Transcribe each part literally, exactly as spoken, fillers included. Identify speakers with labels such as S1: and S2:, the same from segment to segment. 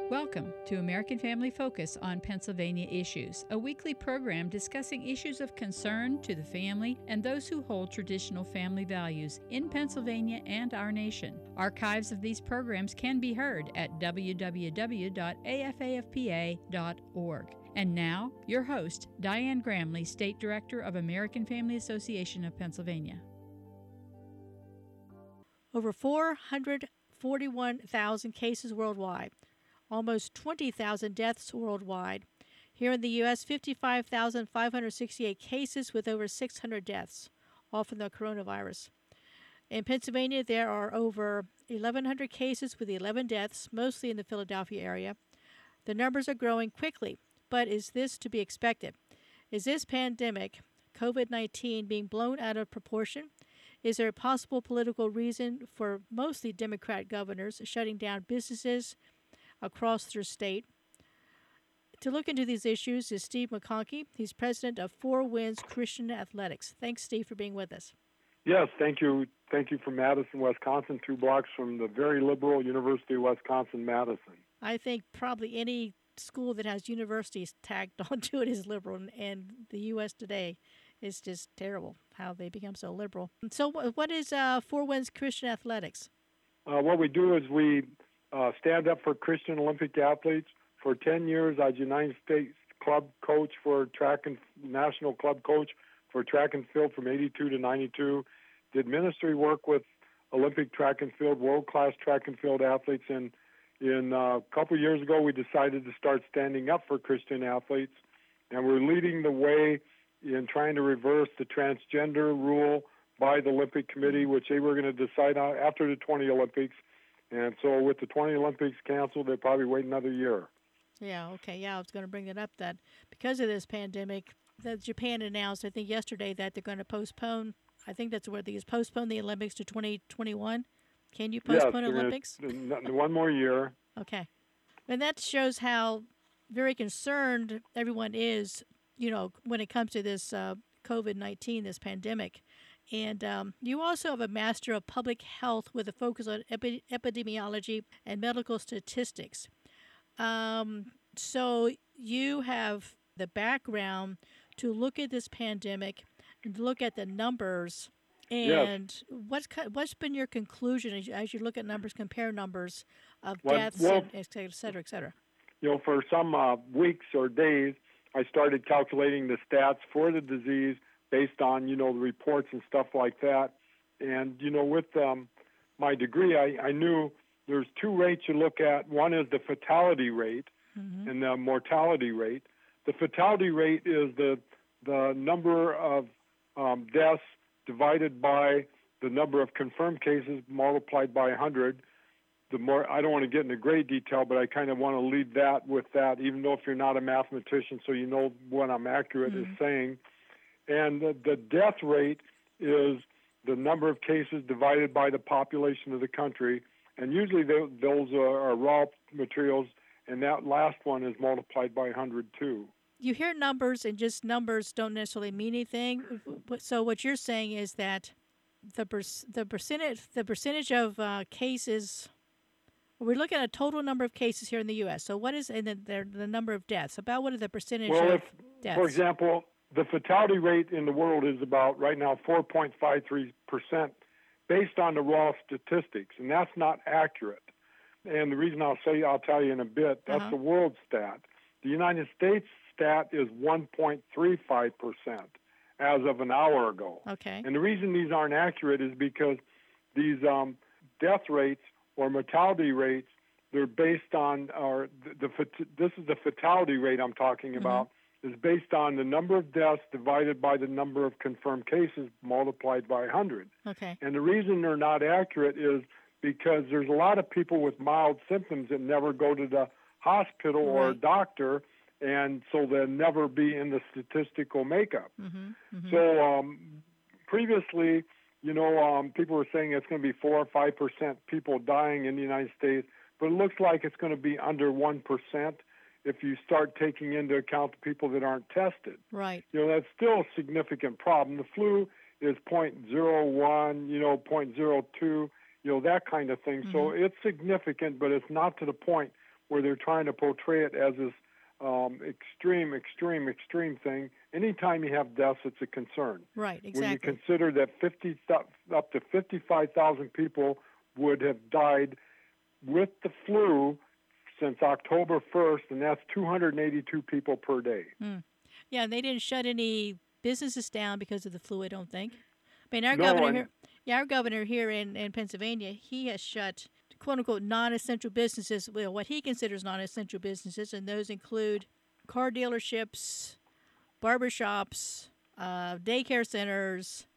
S1: Welcome to American Family Focus on Pennsylvania Issues, a weekly program discussing issues of concern to the family and those who hold traditional family values in Pennsylvania and our nation. Archives of these programs can be heard at w w w dot a f a f p a dot org. And now, your host, Diane Gramley, State Director of American Family Association of Pennsylvania.
S2: Over four hundred forty-one thousand cases worldwide. Almost twenty thousand deaths worldwide. Here in the U S, fifty-five thousand five hundred sixty-eight cases with over six hundred deaths, all from the coronavirus. In Pennsylvania, there are over eleven hundred cases with eleven deaths, mostly in the Philadelphia area. The numbers are growing quickly, but is this to be expected? Is this pandemic, covid nineteen, being blown out of proportion? Is there a possible political reason for mostly Democrat governors shutting down businesses across their state? To look into these issues is Steve McConkey. He's president of Four Winds Christian Athletics. Thanks, Steve, for being with us.
S3: Yes, thank you. Thank you from Madison, Wisconsin, two blocks from the very liberal University of Wisconsin-Madison.
S2: I think probably any school that has universities tagged onto it is liberal, and the U S today is just terrible how they become so liberal. So what is uh, Four Winds Christian Athletics?
S3: Uh, what we do is we Uh, stand up for Christian Olympic athletes. For ten years, I was United States club coach for track and national club coach for track and field from eighty-two to ninety-two. Did ministry work with Olympic track and field, world-class track and field athletes. And in uh, a couple years ago, we decided to start standing up for Christian athletes. And we're leading the way in trying to reverse the transgender rule by the Olympic Committee, which they were going to decide on after the twenty Olympics. And so with the twenty Olympics canceled, they'll probably wait another year.
S2: Yeah, okay. Yeah, I was going to bring that up, that because of this pandemic, that Japan announced, I think yesterday, that they're going to postpone, I think that's where they is postpone the Olympics to twenty twenty-one. Can you postpone
S3: yes,
S2: Olympics?
S3: One more year.
S2: Okay. And that shows how very concerned everyone is, you know, when it comes to this uh, covid nineteen, this pandemic. And um, you also have a Master of Public Health with a focus on epi- epidemiology and medical statistics. Um, so you have the background to look at this pandemic and look at the numbers. And
S3: yes.
S2: what's what's been your conclusion as you, as you look at numbers, compare numbers of
S3: well,
S2: deaths,
S3: well,
S2: and et cetera, et cetera, et cetera?
S3: You know, for some uh, weeks or days, I started calculating the stats for the disease based on, you know, the reports and stuff like that. And, you know, with um, my degree, I, I knew there's two rates you look at. One is the fatality rate mm-hmm. and the mortality rate. The fatality rate is the the number of um, deaths divided by the number of confirmed cases multiplied by one hundred. The more, I don't want to get into great detail, but I kind of want to lead that with that, even though if you're not a mathematician, so you know what I'm accurate mm-hmm. is saying. And the, the death rate is the number of cases divided by the population of the country. And usually they, those are, are raw materials, and that last one is multiplied by one hundred too.
S2: You hear numbers, and just numbers don't necessarily mean anything. So what you're saying is that the per, the percentage the percentage of uh, cases. We're looking at a total number of cases here in the U S. So what is and the, the, the number of deaths? About what are the percentage
S3: well,
S2: of
S3: if,
S2: deaths?
S3: For example, the fatality rate in the world is about, right now, four point five three percent based on the raw statistics, and that's not accurate. And the reason I'll say, I'll tell you in a bit, that's uh-huh. the world stat. The United States stat is one point three five percent as of an hour ago.
S2: Okay.
S3: And the reason these aren't accurate is because these um, death rates or mortality rates, they're based on, or the, the this is the fatality rate I'm talking about, mm-hmm. is based on the number of deaths divided by the number of confirmed cases multiplied by one hundred.
S2: Okay.
S3: And the reason they're not accurate is because there's a lot of people with mild symptoms that never go to the hospital right. or doctor, and so they'll never be in the statistical makeup.
S2: Mm-hmm. Mm-hmm.
S3: So um, previously, you know, um, people were saying it's going to be four or five percent people dying in the United States, but it looks like it's going to be under one percent if you start taking into account the people that aren't tested.
S2: Right.
S3: You know, that's still a significant problem. The flu is zero point zero one, you know, zero point zero two, you know, that kind of thing. Mm-hmm. So it's significant, but it's not to the point where they're trying to portray it as this um, extreme, extreme, extreme thing. Anytime you have deaths, it's a concern.
S2: Right, exactly.
S3: When you consider that fifty up to fifty-five thousand people would have died with the flu since October first, and that's two hundred eighty-two people per day.
S2: Mm. Yeah, and they didn't shut any businesses down because of the flu, I don't think. I mean, our
S3: No,
S2: governor
S3: and-
S2: here, yeah, our governor here in, in Pennsylvania, he has shut quote-unquote non-essential businesses, well, what he considers non-essential businesses, and those include car dealerships, barbershops, uh, daycare centers,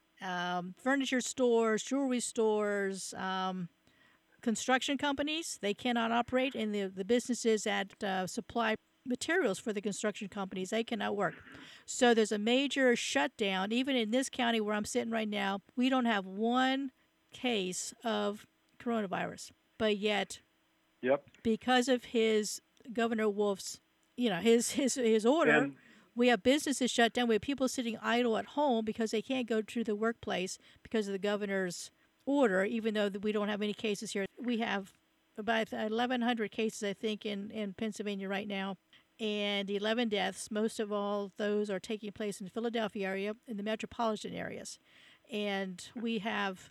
S2: um, furniture stores, jewelry stores, um, construction companies. They cannot operate, and the, the businesses that uh, supply materials for the construction companies, they cannot work. So there's a major shutdown. Even in this county where I'm sitting right now, we don't have one case of coronavirus. But yet,
S3: Yep.
S2: because of his Governor Wolf's, you know, his his his order,
S3: And-
S2: we have businesses shut down. We have people sitting idle at home because they can't go to the workplace because of the governor's order, even though we don't have any cases here. We have about eleven hundred cases, I think, in, in Pennsylvania right now, and eleven deaths. Most of all those are taking place in the Philadelphia area, in the metropolitan areas. And we have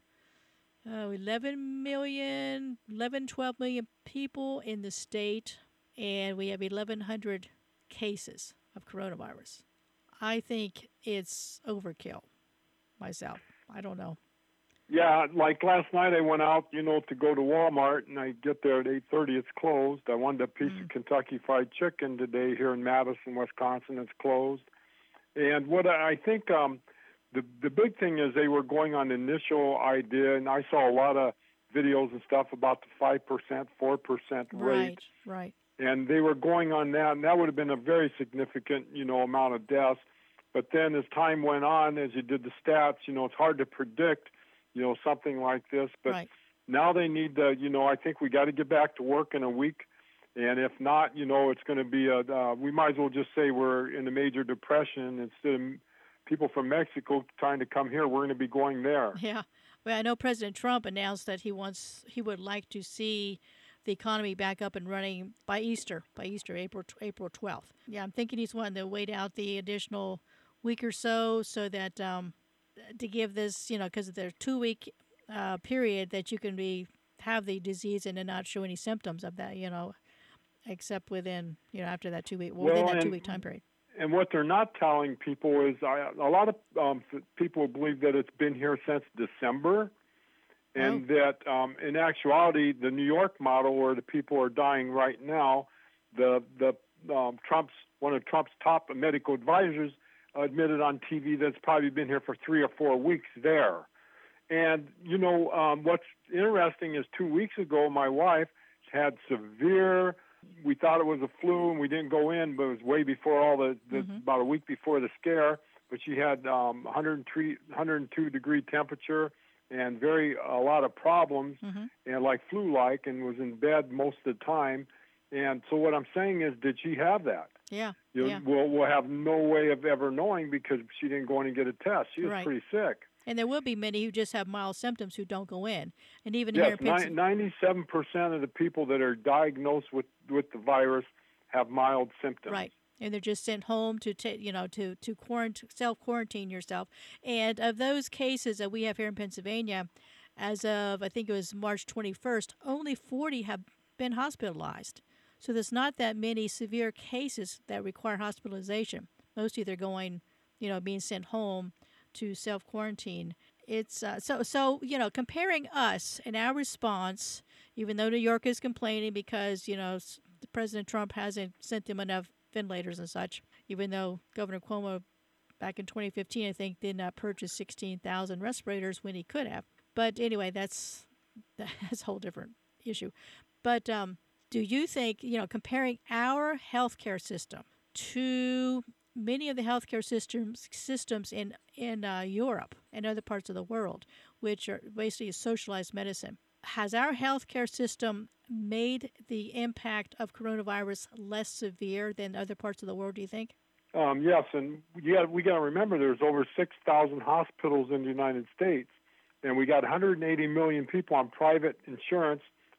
S2: uh, eleven million, eleven, twelve million people in the state, and we have eleven hundred cases of coronavirus. I think it's overkill myself. I don't know.
S3: Yeah, like last night I went out, you know, to go to Walmart, and I get there at eight thirty. It's closed. I wanted a piece
S2: Mm.
S3: of Kentucky Fried Chicken today here in Madison, Wisconsin. It's closed. And what I I think um, the the big thing is they were going on the initial idea, and I saw a lot of videos and stuff about the five percent, four percent rate.
S2: Right, right.
S3: And they were going on that, and that would have been a very significant, you know, amount of deaths. But then as time went on, as you did the stats, you know, it's hard to predict, you know, something like this. But
S2: Right.
S3: now they need to, you know, I think we got to get back to work in a week. And if not, you know, it's going to be a, uh, we might as well just say we're in a major depression. Instead of people from Mexico trying to come here, we're going to be going there.
S2: Yeah. Well, I know President Trump announced that he wants, he would like to see the economy back up and running by Easter, by Easter, April April twelfth. Yeah, I'm thinking he's wanting to wait out the additional week or so, so that um, to give this, you know, because there's a two-week uh, period that you can be have the disease and then not show any symptoms of that, you know, except within, you know, after that two-week, well, within
S3: Well,
S2: that
S3: and-
S2: two-week time period.
S3: And what they're not telling people is I, a lot of um, f- people believe that it's been here since December, and that um, in actuality, the New York model, where the people are dying right now, the the um, Trump's one of Trump's top medical advisors admitted on T V that it's probably been here for three or four weeks there. And you know um, what's interesting is two weeks ago, my wife had severe. We thought it was a flu, and we didn't go in, but it was way before all the, the
S2: Mhm.
S3: about a week before the scare. But she had um, one hundred three, one hundred two degree temperature and very a lot of problems,
S2: Mhm.
S3: and like flu-like, and was in bed most of the time. And so what I'm saying is, did she have that?
S2: Yeah,
S3: You know,
S2: yeah.
S3: we'll, we'll have no way of ever knowing because she didn't go in and get a test. She was
S2: Right.
S3: pretty sick.
S2: And there will be many who just have mild symptoms who don't go in. And even
S3: Yes,
S2: here in Pennsylvania.
S3: ninety-seven percent of the people that are diagnosed with, with the virus have mild symptoms.
S2: Right. And they're just sent home to ta- you know to to quarantine, self quarantine yourself. And of those cases that we have here in Pennsylvania, as of I think it was March twenty-first, only forty have been hospitalized. So there's not that many severe cases that require hospitalization. Most either going, you know, being sent home to self quarantine. It's uh, so so you know comparing us and our response, even though New York is complaining because you know s- President Trump hasn't sent them enough ventilators and such, even though Governor Cuomo back in twenty fifteen I think did not purchase sixteen thousand respirators when he could have. But anyway, that's that's a whole different issue. But um, do you think you know comparing our healthcare system to many of the healthcare systems systems in in uh, Europe and other parts of the world, which are basically socialized medicine, has our healthcare system made the impact of coronavirus less severe than other parts of the world? Do you think?
S3: Um, yes, and you got, we got to remember there's over six thousand hospitals in the United States, and we got one hundred eighty million people on private insurance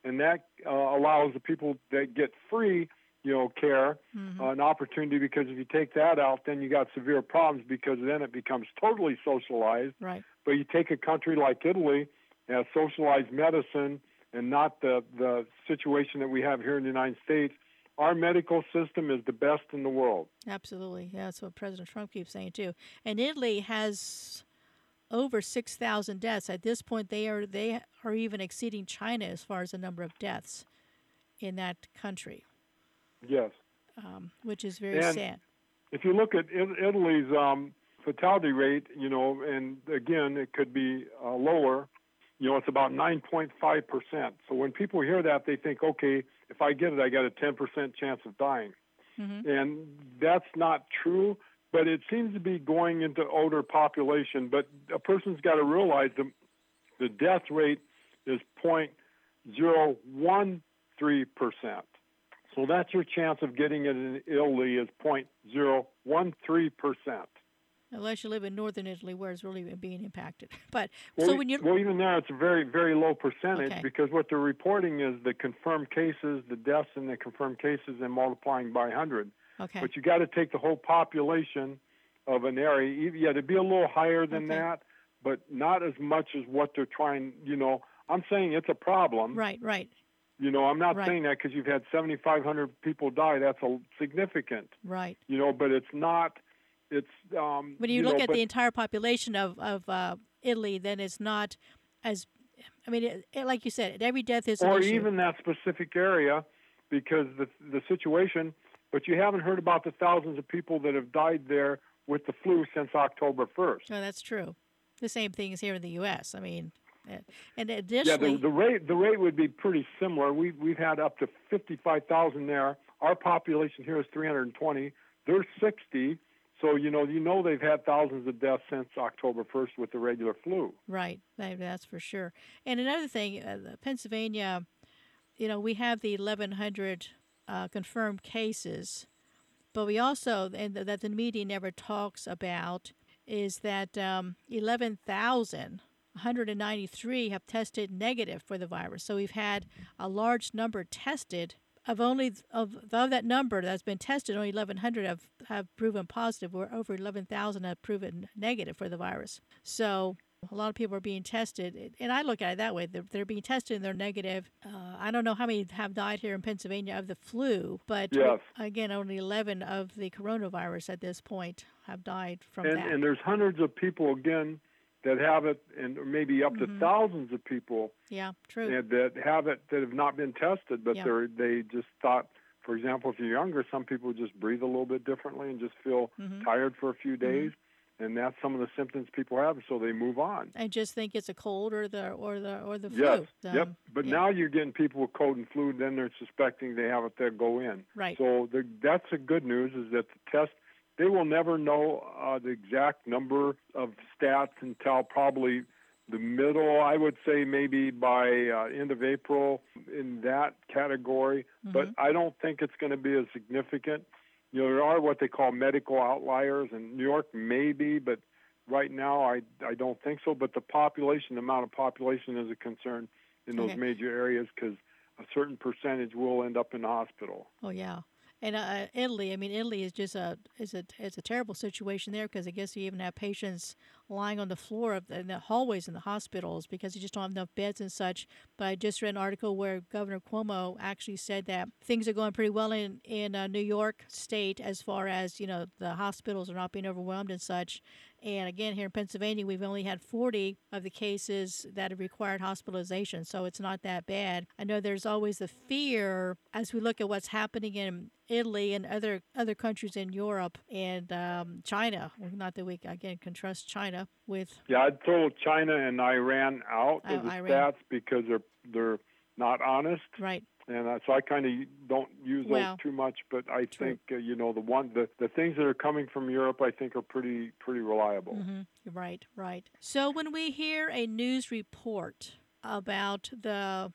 S3: and that uh, allows the people that get free, you know, care
S2: Mm-hmm.
S3: uh, an opportunity, because if you take that out, then you got severe problems, because then it becomes totally socialized.
S2: Right.
S3: But you take a country like Italy, has socialized medicine, and not the, the situation that we have here in the United States. Our medical system is the best in the world.
S2: Absolutely. Yeah, that's what President Trump keeps saying, too. And Italy has over six thousand deaths. At this point, they are they are even exceeding China as far as the number of deaths in that country,
S3: Yes.
S2: um, which is very
S3: And
S2: sad.
S3: if you look at it- Italy's um, fatality rate, you know, and again, it could be uh, lower, you know, it's about nine point five percent. So when people hear that, they think, okay, if I get it, I got a ten percent chance of dying.
S2: Mm-hmm.
S3: And that's not true, but it seems to be going into older population. But a person's got to realize the, the death rate is zero point zero one three percent. So that's your chance of getting it in Italy is zero point zero one three percent.
S2: Unless you live in northern Italy, where it's really being impacted. But
S3: Well,
S2: so when you
S3: well, even there, it's a very, very low percentage,
S2: Okay.
S3: because what they're reporting is the confirmed cases, the deaths and the confirmed cases, and multiplying by one hundred.
S2: okay,
S3: But you got to take the whole population of an area. Yeah, to be a little higher than
S2: Okay.
S3: that, but not as much as what they're trying. You know, I'm saying it's a problem.
S2: right, right,
S3: You know, I'm not
S2: Right.
S3: saying that because you've had seventy-five hundred people die. That's a significant.
S2: right.
S3: You know, but it's not. It's um.
S2: When you,
S3: you
S2: look
S3: know,
S2: at
S3: but,
S2: the entire population of of uh, Italy, then it's not as. I mean, it, it, like you said, every death is an
S3: or
S2: issue.
S3: even that specific area, because the the situation. But you haven't heard about the thousands of people that have died there with the flu since October first.
S2: Oh, that's true. The same thing is here in the U S. I mean, uh, and
S3: Yeah,
S2: additionally,
S3: the, the rate the rate would be pretty similar. We we've had up to fifty-five thousand there. Our population here is three hundred twenty. They're sixty. So you know you know they've had thousands of deaths since October first with the regular flu.
S2: right, that, that's for sure. And another thing, uh, the Pennsylvania, you know, we have the eleven hundred uh, confirmed cases, but we also, and th- that the media never talks about, is that um, eleven thousand one hundred ninety-three have tested negative for the virus. So we've had a large number tested. Of only of, of that number that's been tested, only eleven hundred have, have proven positive, where over eleven thousand have proven negative for the virus. So a lot of people are being tested, and I look at it that way. They're, they're being tested and they're negative. Uh, I don't know how many have died here in Pennsylvania of the flu, but
S3: Yes.
S2: again, only eleven of the coronavirus at this point have died from
S3: And
S2: that.
S3: and there's hundreds of people again that have it, and maybe up
S2: Mhm.
S3: to thousands of people
S2: yeah, true.
S3: that that have it that have not been tested, but
S2: Yeah.
S3: they're they just thought. For example, if you're younger, some people just breathe a little bit differently and just feel
S2: Mhm.
S3: tired for a few days, and that's some of the symptoms people have, so they move on.
S2: I just think it's a cold or the or the or the
S3: Yes,
S2: flu.
S3: yep.
S2: Um,
S3: But
S2: yeah.
S3: now you're getting people with cold and flu, then they're suspecting they have it, they'll go in.
S2: Right.
S3: So the, that's the good news, is that the test, they will never know uh, the exact number of stats until probably the middle, I would say maybe by uh, end of April in that category. But I don't think it's going to be as significant. You know, there are what they call medical outliers, and New York maybe, but right now I, I don't think so. But the population, the amount of population is a concern in those
S2: Okay.
S3: major areas, because a certain percentage will end up in the hospital.
S2: Oh yeah, and uh, Italy. I mean, Italy is just a is a is a terrible situation there, because I guess you even have patients lying on the floor of the, in the hallways in the hospitals because you just don't have enough beds and such. But I just read an article where Governor Cuomo actually said that things are going pretty well in in uh, New York State, as far as, you know, the hospitals are not being overwhelmed and such. And again, here in Pennsylvania, we've only had forty of the cases that have required hospitalization, so it's not that bad. I know there's always the fear as we look at what's happening in Italy and other other countries in Europe and um, China. Well, not that we, again, can trust China with,
S3: Yeah, I'd throw China and Iran out
S2: Oh,
S3: of the
S2: Iran.
S3: stats, because they're they're not honest.
S2: right,
S3: And uh, so I kind of don't use those
S2: Well,
S3: too much, but I
S2: true.
S3: think uh, you know the one the, the things that are coming from Europe, I think, are pretty pretty reliable.
S2: hmm right, right. So when we hear a news report about the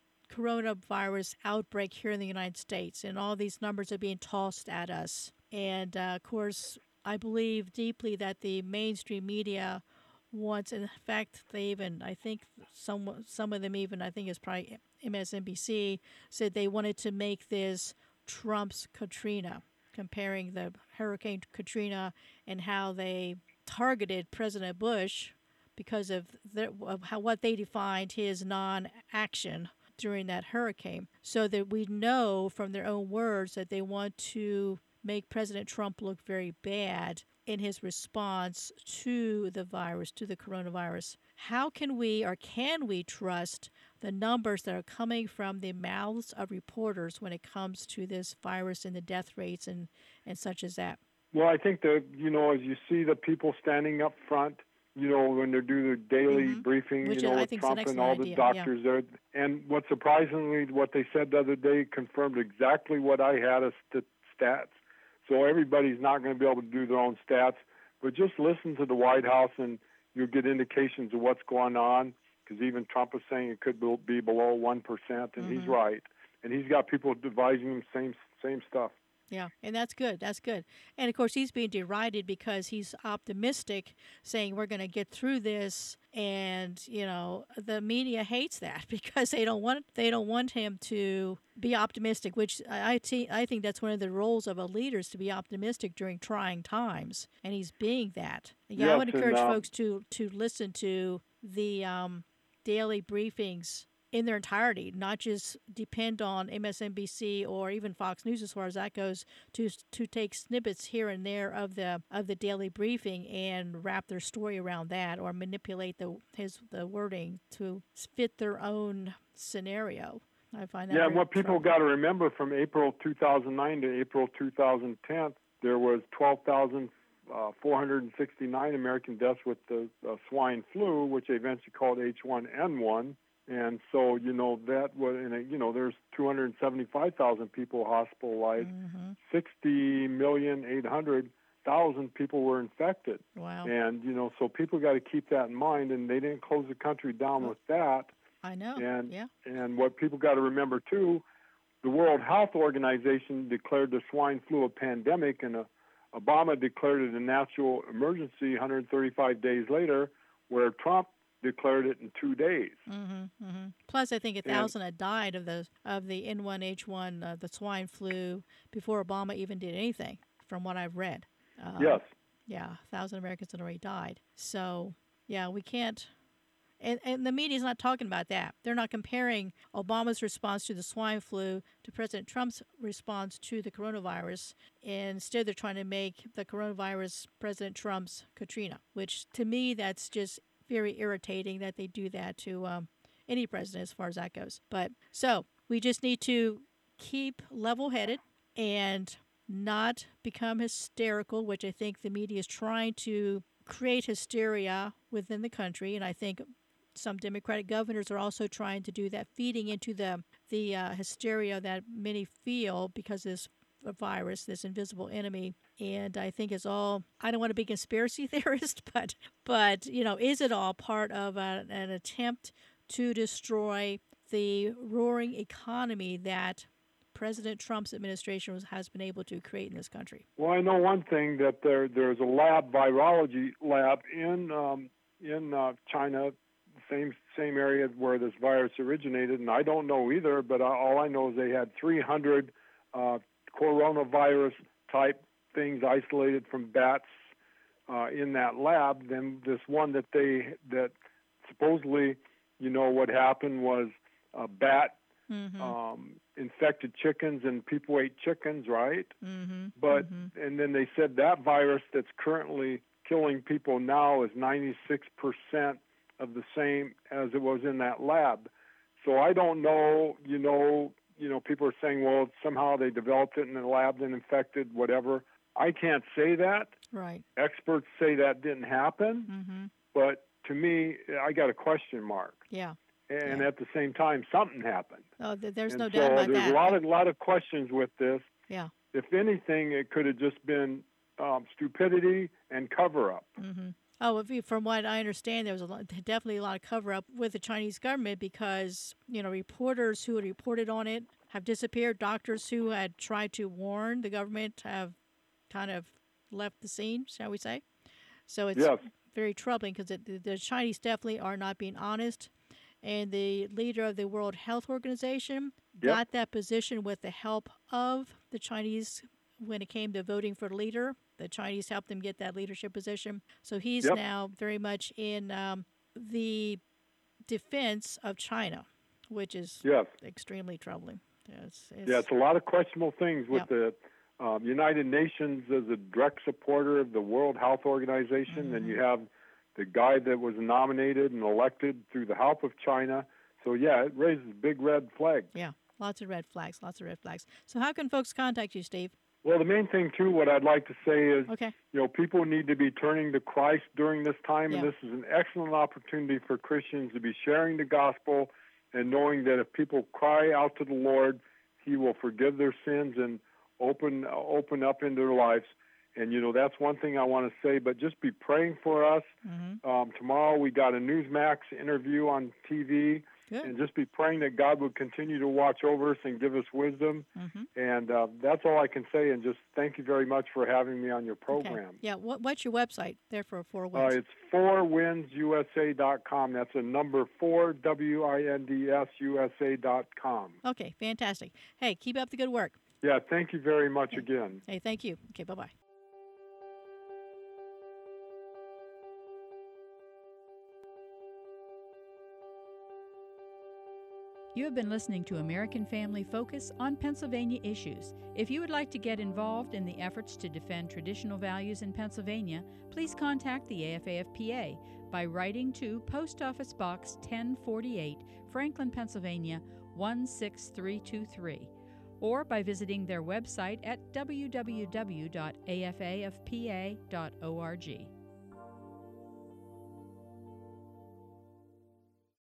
S2: coronavirus outbreak here in the United States, and all these numbers are being tossed at us, and uh, of course, I believe deeply that the mainstream media wants, in fact, they even, I think some some of them even, I think it's probably M S N B C, said they wanted to make this Trump's Katrina, comparing the Hurricane Katrina and how they targeted President Bush because of, the, of how what they defined his non-action during that hurricane, so that we know from their own words that they want to make President Trump look very bad in his response to the virus, to the coronavirus. How can we or can we trust the numbers that are coming from the mouths of reporters when it comes to this virus and the death rates and, and such as that?
S3: Well, I think that, you know, as you see the people standing up front, you know, when they do their daily
S2: mm-hmm.
S3: briefing,
S2: Which
S3: you know,
S2: is,
S3: with Trump and all
S2: idea.
S3: the doctors
S2: yeah.
S3: there. And what surprisingly, what they said the other day confirmed exactly what I had as st- stats. So everybody's not going to be able to do their own stats, but just listen to the White House and you'll get indications of what's going on, because even Trump is saying it could be below one percent, and
S2: mm-hmm.
S3: he's right. And he's got people advising him same same stuff.
S2: Yeah, and that's good. That's good. And, of course, he's being derided because he's optimistic, saying we're going to get through this. And, you know, the media hates that because they don't want they don't want him to be optimistic, which I, t- I think that's one of the roles of a leader, is to be optimistic during trying times. And he's being that. Yeah,
S3: yes,
S2: I would encourage
S3: and, uh,
S2: folks to, to listen to the um, daily briefings in their entirety, not just depend on M S N B C or even Fox News as far as that goes, to to take snippets here and there of the of the daily briefing and wrap their story around that, or manipulate the his the wording to fit their own scenario. I find that
S3: yeah,
S2: very
S3: and what people
S2: troubling.
S3: got to remember, from April two thousand nine to April two thousand ten, there was twelve thousand four hundred sixty-nine American deaths with the uh, swine flu, which they eventually called H one N one. And so, you know, that was, in a, you know, there's two hundred seventy-five thousand people hospitalized,
S2: mm-hmm.
S3: sixty million eight hundred thousand people were infected.
S2: Wow.
S3: And, you know, so people got to keep that in mind, and they didn't close the country down
S2: oh.
S3: with that.
S2: I know.
S3: And,
S2: yeah.
S3: and what people got to remember, too, the World Health Organization declared the swine flu a pandemic, and uh, Obama declared it a national emergency one hundred thirty-five days later, where Trump declared it in two days.
S2: Mm-hmm, mm-hmm. Plus, I think a thousand and, had died of the of the N one H one, uh, the swine flu, before Obama even did anything, from what I've read. Uh,
S3: yes.
S2: Yeah, a thousand Americans had already died. So, yeah, we can't. And, and the media's not talking about that. They're not comparing Obama's response to the swine flu to President Trump's response to the coronavirus. Instead, they're trying to make the coronavirus President Trump's Katrina, which to me, that's just very irritating that they do that to um, any president as far as that goes. But so we just need to keep level-headed and not become hysterical, which I think the media is trying to create hysteria within the country. And I think some Democratic governors are also trying to do that, feeding into the, the uh, hysteria that many feel because of this virus, this invisible enemy. And I think it's all, I don't want to be a conspiracy theorist, but, but you know, is it all part of a, an attempt to destroy the roaring economy that President Trump's administration was, has been able to create in this country?
S3: Well, I know one thing, that there there's a lab, virology lab in um, in uh, China, same same area where this virus originated, and I don't know either, but all I know is they had three hundred uh, coronavirus type things isolated from bats uh, in that lab. Then this one that they that supposedly, you know, what happened was a bat
S2: mm-hmm.
S3: um, infected chickens, and people ate chickens, right?
S2: Mm-hmm.
S3: But
S2: mm-hmm.
S3: and then they said that virus that's currently killing people now is ninety-six percent of the same as it was in that lab. So I don't know, you know, you know, people are saying, well, somehow they developed it in the lab and infected whatever. I can't say that.
S2: Right.
S3: Experts say that didn't happen,
S2: mm-hmm.
S3: but to me, I got a question mark.
S2: Yeah.
S3: And
S2: yeah.
S3: at the same time, something happened.
S2: Oh, th- there's
S3: and
S2: no
S3: so
S2: doubt about
S3: there's
S2: that.
S3: a lot of lot of questions with this.
S2: Yeah.
S3: If anything, it could have just been um, stupidity and cover up.
S2: Mm-hmm. Oh, if you, from what I understand, there was a lot, definitely a lot of cover up with the Chinese government because, you know, reporters who had reported on it have disappeared. Doctors who had tried to warn the government have kind of left the scene, shall we say. So it's
S3: yes.
S2: very troubling because the, the Chinese definitely are not being honest. and the leader of the World Health Organization
S3: Yep.
S2: got that position with the help of the Chinese when it came to voting for leader. The Chinese helped him get that leadership position. So he's
S3: Yep.
S2: now very much in um, the defense of China, which is
S3: Yes.
S2: extremely troubling. It's, it's,
S3: Yeah, it's a lot of questionable things with
S2: Yep.
S3: the um, United Nations as a direct supporter of the World Health Organization, and you have the guy that was nominated and elected through the help of China. So, yeah, it raises big red flags.
S2: yeah, lots of red flags, lots of red flags. So how can folks contact you, Steve?
S3: Well, the main thing, too, what I'd like to say is,
S2: Okay.
S3: you know, people need to be turning to Christ during this time, and
S2: Yeah.
S3: this is an excellent opportunity for Christians to be sharing the gospel and knowing that if people cry out to the Lord, He will forgive their sins and open open up into their lives. And, you know, that's one thing I want to say, but just be praying for us.
S2: Mm-hmm.
S3: Um, tomorrow we got a Newsmax interview on T V,
S2: Good.
S3: and just be praying that God would continue to watch over us and give us wisdom.
S2: Mm-hmm.
S3: And uh, that's all I can say, and just thank you very much for having me on your
S2: Okay.
S3: program.
S2: Yeah. What, what's your website there for Four
S3: Uh,
S2: Winds?
S3: it's four winds U S A dot com. That's a number four, W I N D S U S A dot com.
S2: Okay. Fantastic. Hey, keep up the good work.
S3: Yeah, thank you very much
S2: Okay.
S3: again.
S2: Hey, thank you. Okay. Bye bye.
S1: You have been listening to American Family Focus on Pennsylvania issues. If you would like to get involved in the efforts to defend traditional values in Pennsylvania, please contact the A F A F P A by writing to Post Office Box ten forty-eight, Franklin, Pennsylvania one six three two three, or by visiting their website at w w w dot a f a f p a dot org.